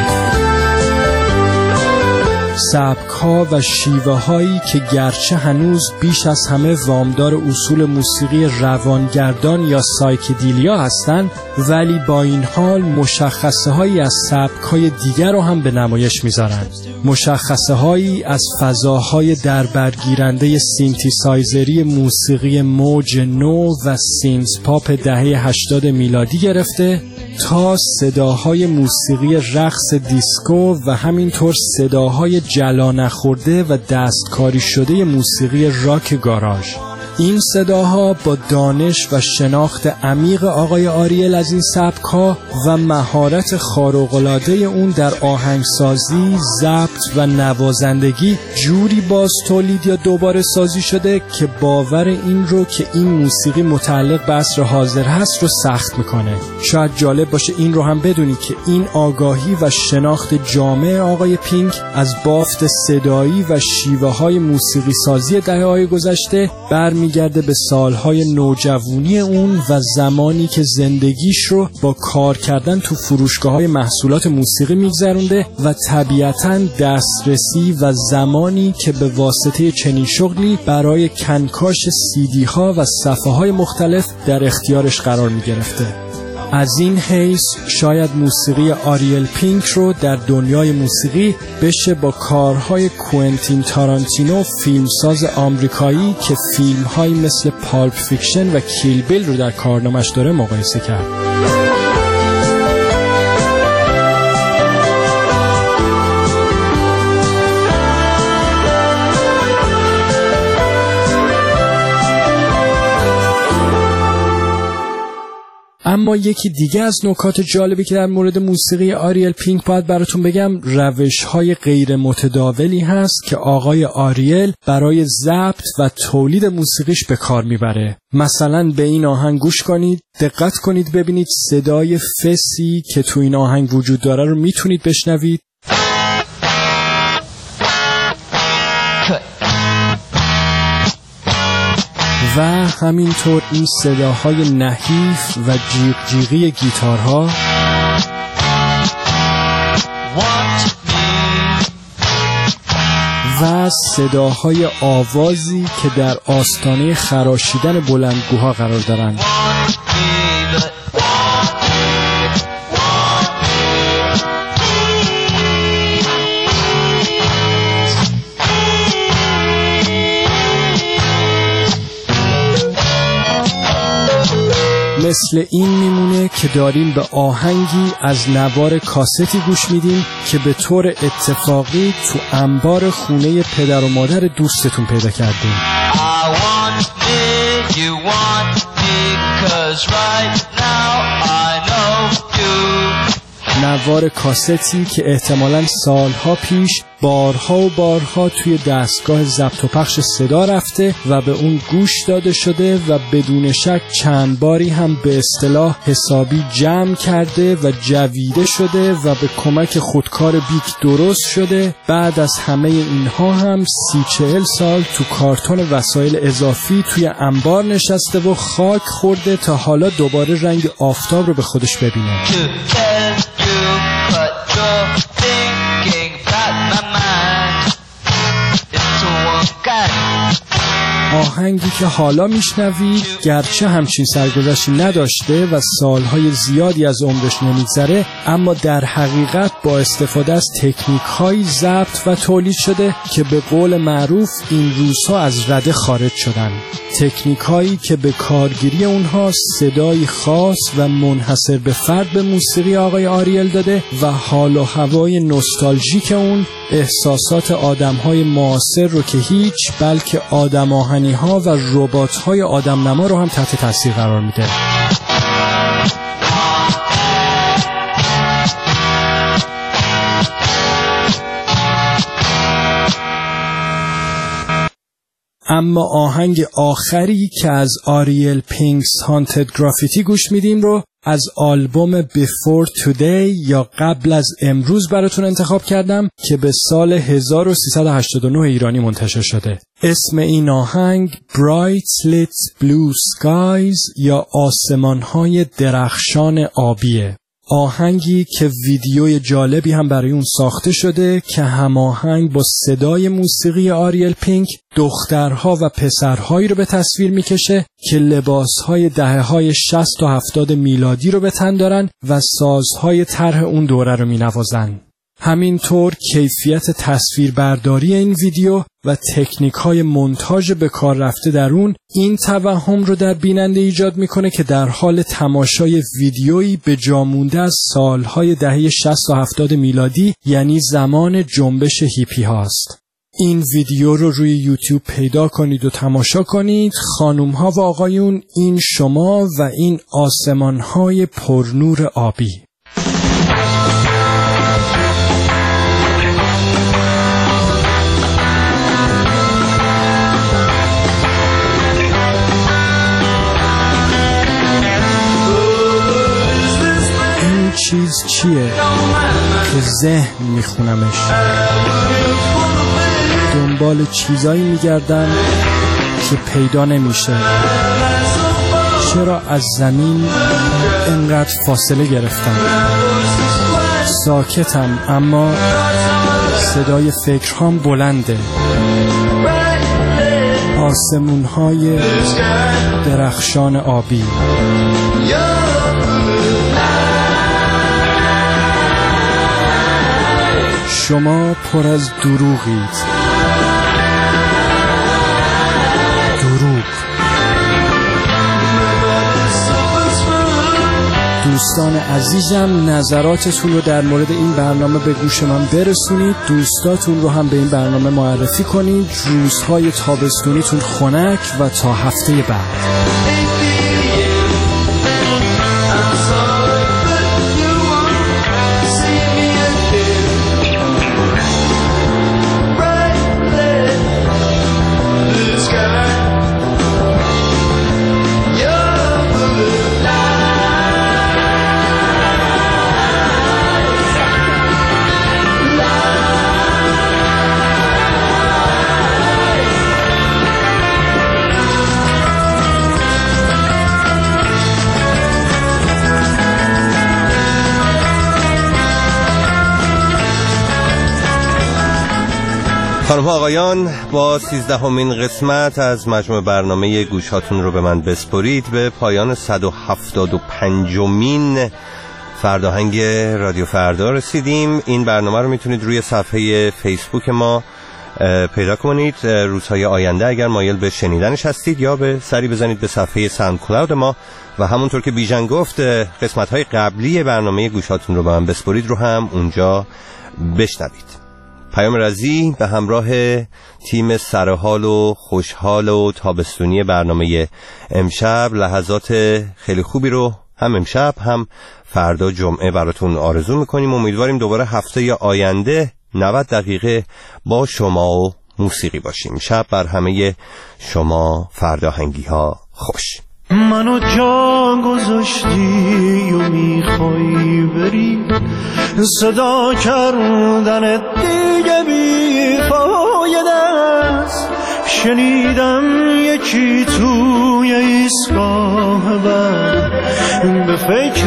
S18: سبک‌ها و شیوه‌هایی که گرچه هنوز بیش از همه وامدار اصول موسیقی روانگردان یا سایکدیلیا هستند، ولی با این حال مشخصه‌هایی از سبک‌های دیگر رو هم به نمایش می‌ذارند. مشخصه‌هایی از فضاهای دربرگیرنده سینتیسایزری موسیقی موج نو و سینت پاپ دهه 80 میلادی گرفته تا صداهای موسیقی رقص دیسکو و همینطور صداهای جلا نخورده و دستکاری شده موسیقی راک گاراژ. این صداها با دانش و شناخت عمیق آقای آریل از این سبک‌ها و مهارت خارق‌العاده اون در آهنگسازی، ضبط و نوازندگی جوری باز تولید یا دوباره سازی شده که باور این رو که این موسیقی متعلق به عصر حاضر هست رو سخت میکنه. شاید جالب باشه این رو هم بدونی که این آگاهی و شناخت جامع آقای پینک از بافت صدایی و شیوه‌های موسیقی سازی دهه‌های گذشته میگرده به سالهای نوجوانی اون و زمانی که زندگیش رو با کار کردن تو فروشگاه‌های محصولات موسیقی میگذرونده و طبیعتاً دسترسی و زمانی که به واسطه چنین شغلی برای کنکاش CD ها و صفحه‌های مختلف در اختیارش قرار میگرفته. از این حیث شاید موسیقی آریل پینک رو در دنیای موسیقی بشه با کارهای کوئنتین تارانتینو، فیلمساز آمریکایی که فیلم‌هایی مثل پالپ فیکشن و کیل بیل رو در کارنامش داره مقایسه کرد. اما یکی دیگه از نکات جالبی که در مورد موسیقی آریل پینک باید براتون بگم، روش‌های غیر متداولی هست که آقای آریل برای ضبط و تولید موسیقیش به کار میبره. مثلا به این آهنگ گوش کنید، دقت کنید ببینید صدای فسی که تو این آهنگ وجود داره رو میتونید بشنوید. و همینطور این صداهای نحیف و جیغ جیغی گیتارها و صداهای آوازی که در آستانه خراشیدن بلندگوها قرار دارند. مثل این میمونه که داریم به آهنگی از نوار کاستی گوش میدیم که به طور اتفاقی تو انبار خونه پدر و مادر دوستتون پیدا کردیم. نوار کاستی که احتمالاً سالها پیش بارها و بارها توی دستگاه ضبط و پخش صدا رفته و به اون گوش داده شده و بدون شک چند باری هم به اصطلاح حسابی جمع کرده و جویده شده و به کمک خودکار بیک درست شده. بعد از همه اینها هم 30-40 سال تو کارتون وسایل اضافی توی انبار نشسته و خاک خورده تا حالا دوباره رنگ آفتاب رو به خودش ببینه. آهنگی که حالا میشنوید گرچه همچین سرگذشتی نداشته و سالهای زیادی از عمرش نمیگذره، اما در حقیقت با استفاده از تکنیک‌های ضبط و تولید شده که به قول معروف این روزها از رده خارج شدن. تکنیک‌هایی که به کارگیری اونها صدای خاص و منحصر به فرد به موسیقی آقای آریل داده و حال و هوای نوستالژیک اون احساسات آدم‌های معاصر رو که هیچ، بلکه آدم آهنی‌ها و ربات‌های آدم‌نما رو هم تحت تاثیر قرار میده. اما آهنگ آخری که از آریل پینکس هانتد گرافیتی گوش میدیم رو از آلبوم Before Today یا قبل از امروز براتون انتخاب کردم که به سال 1389 ایرانی منتشر شده. اسم این آهنگ Bright Lit Blue Skies یا آسمان‌های درخشان آبیه. آهنگی که ویدیوی جالبی هم برای اون ساخته شده که هماهنگ با صدای موسیقی آریل پینک دخترها و پسرهایی رو به تصویر میکشه که لباسهای دهه‌های 60 و 70 میلادی رو به تن دارن و سازهای طرح اون دوره رو مینوازن. همینطور کیفیت تصویربرداری این ویدیو و تکنیک‌های مونتاژ به کار رفته در اون این توهم رو در بیننده ایجاد میکنه که در حال تماشای ویدیویی به جا مونده از سالهای دهه 60 و 70 میلادی، یعنی زمان جنبش هیپی هاست. این ویدیو رو روی یوتیوب پیدا کنید و تماشا کنید. خانوم‌ها و آقایون، این شما و این آسمان‌های پرنور آبی. چیز چیه که ذهن میخونمش، دنبال چیزایی میگردم که پیدا نمیشه. چرا از زمین انقدر فاصله گرفتم؟ ساکتم اما صدای فکرهام بلنده. آسمون‌های درخشان آبی. شما پر از دروغید. دروغ. دوستان عزیزم، نظراتتون رو در مورد این برنامه به گوش من برسونید. دوستاتون رو هم به این برنامه معرفی کنید. روزهای تابستونیتون خنک و تا هفته بعد.
S2: خانم ها آقایان، با 13مین قسمت از مجموع برنامه گوشاتون رو به من بسپرید به پایان 175مین فرداهنگ رادیو فردا رسیدیم. این برنامه رو میتونید روی صفحه فیسبوک ما پیدا کنید روزهای آینده اگر مایل به شنیدنش هستید، یا به سری بزنید به صفحه ساوندکلاود ما و همونطور که بیژن گفت قسمت‌های قبلی برنامه گوشاتون رو به من بسپرید رو هم اونجا بشنوید. پیام رضی به همراه تیم سرحال و خوشحال و تابستونی برنامه امشب لحظات خیلی خوبی رو هم امشب هم فردا جمعه براتون آرزو میکنیم. امیدواریم دوباره هفته آینده 90 دقیقه با شما و موسیقی باشیم. شب بر همه شما فرداهنگی ها خوش.
S4: منو جا گذاشتی و میخوای بری، صدا کردن دیگه بیفایده است. شنیدم یکی توی ایستگاه بعد به فکر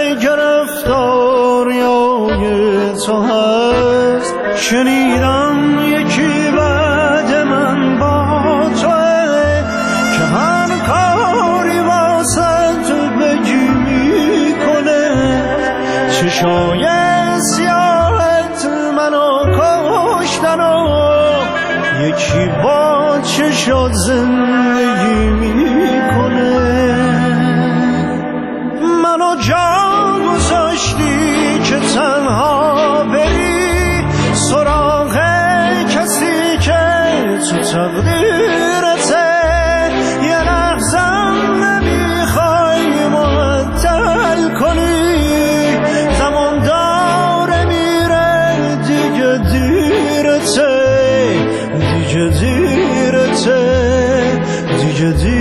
S4: گرفتاریای تو هست. شنیدم یکی بعد من با توه که هر کاری واسه تو بگی میکنه. چشای سیاحت منو کشتن و یکی با چشات زندگی میکنه. منو جا گذاشتی که تنها بری سراغ کسی که تو تقدیرته. یه لحظم نمیخوای معطل کنی، زمان داره میره دیگه دیرته، دیگه دیرته، دیگه دیرته.